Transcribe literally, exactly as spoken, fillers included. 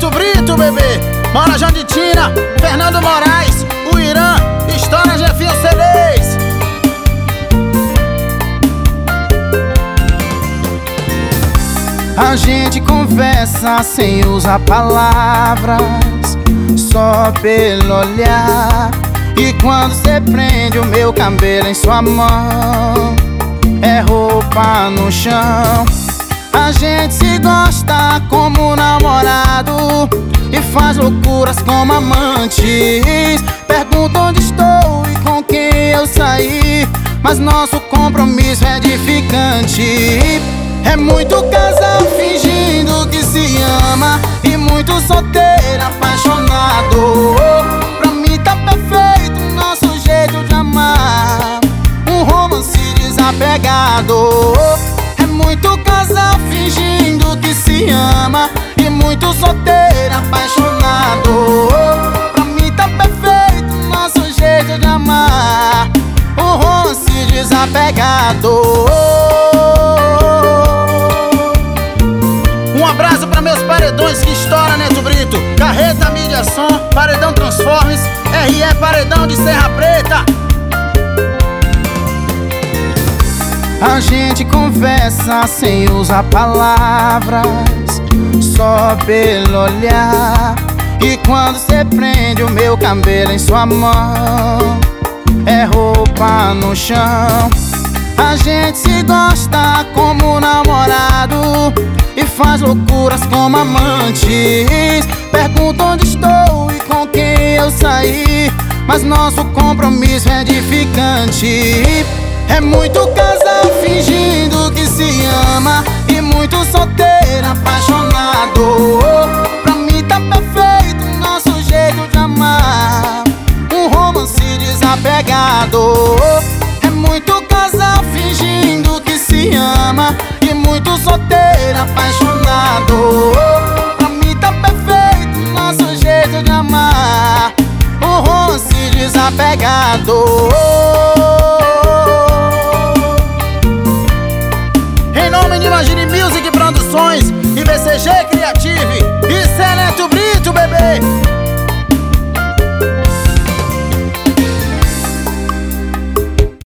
Neto Brito, bebê. Bora Janditina, Fernando Moraes, o Irã, História Jefinho Celez. A gente conversa sem usar palavras, só pelo olhar. E quando cê prende o meu cabelo em sua mão, é roupa no chão. A gente se gosta como namorado e faz loucuras como amantes. Pergunta onde estou e com quem eu saí, mas nosso compromisso é edificante. É muito casal fingindo que se ama e muito solteiro apaixonado. Pra mim tá perfeito o nosso jeito de amar, um romance desapegado. É muito casal fingindo que se ama e muito solteiro apaixonado. Pra mim tá perfeito o nosso jeito de amar, um romance desapegado. Um abraço pra meus paredões que estoura, Neto Brito. Carreta, Mídia Som, Paredão Transformes, R E Paredão de Serra Preta. A gente conversa sem usar palavras, só pelo olhar. E quando cê prende o meu cabelo em sua mão, é roupa no chão. A gente se gosta como namorado e faz loucuras como amantes. Pergunta onde estou e com quem eu saí, mas nosso compromisso é edificante. É muito casal fingindo que se ama e muito solteiro apaixonado. Pra mim tá perfeito o nosso jeito de amar, um romance desapegado. É muito casal fingindo que se ama e muito solteiro apaixonado. Pra mim tá perfeito o nosso jeito de amar, um romance desapegado. Em nome de Imagine Music Produções e B C G Creative, isso é Neto Brito, bebê.